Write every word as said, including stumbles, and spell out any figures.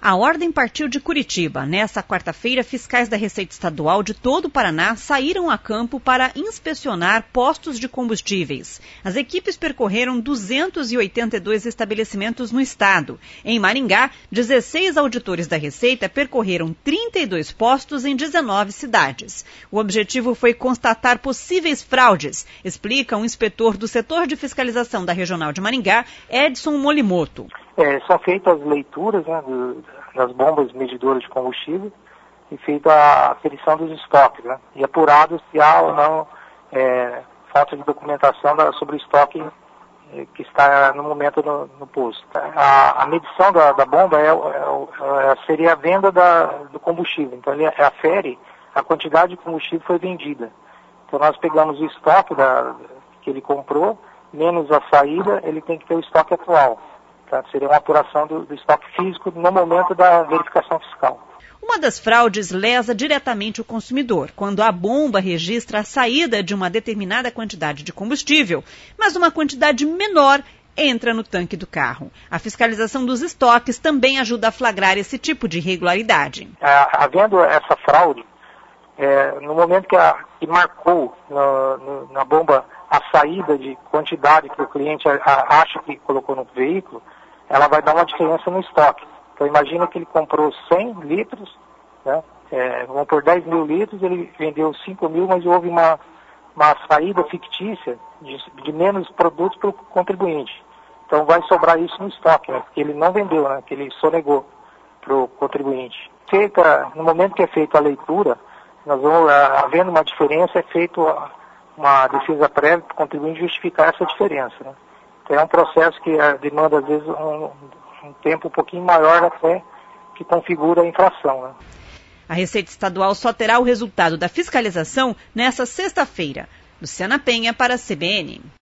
A ordem partiu de Curitiba. Nesta quarta-feira, fiscais da Receita Estadual de todo o Paraná saíram a campo para inspecionar postos de combustíveis. As equipes percorreram duzentos e oitenta e dois estabelecimentos no estado. Em Maringá, dezesseis auditores da Receita percorreram trinta e dois postos em dezenove cidades. O objetivo foi constatar possíveis fraudes, explica um inspetor do setor de fiscalização da Regional de Maringá, Edson Molimoto. É, são feitas as leituras, né, do, das bombas medidoras de combustível e feita a aferição dos estoques, né, e apurado se há ou não é, falta de documentação da, sobre o estoque é, que está no momento no, no posto. A, a medição da, da bomba é, é, é, seria a venda da, do combustível, então ele afere a quantidade de combustível que foi vendida. Então nós pegamos o estoque da, que ele comprou, menos a saída, ele tem que ter o estoque atual. Seria uma apuração do, do estoque físico no momento da verificação fiscal. Uma das fraudes lesa diretamente o consumidor, quando a bomba registra a saída de uma determinada quantidade de combustível, mas uma quantidade menor entra no tanque do carro. A fiscalização dos estoques também ajuda a flagrar esse tipo de irregularidade. Ah, havendo essa fraude, é, no momento que, a, que marcou no, no, na bomba a saída de quantidade que o cliente a, a, acha que colocou no veículo, ela vai dar uma diferença no estoque. Então imagina que ele comprou cem litros, né? É, vamos por dez mil litros, ele vendeu cinco mil, mas houve uma, uma saída fictícia de, de menos produtos para o contribuinte. Então vai sobrar isso no estoque, né? Porque ele não vendeu, né? Que ele sonegou para o contribuinte. Feita, no momento que é feita a leitura, nós vamos, havendo uma diferença, é feito uma defesa prévia para o contribuinte justificar essa diferença, né? Então é um processo que demanda, às vezes, um, um tempo um pouquinho maior até que configura a infração, né? A Receita Estadual só terá o resultado da fiscalização nesta sexta-feira. Luciana Penha para a C B N.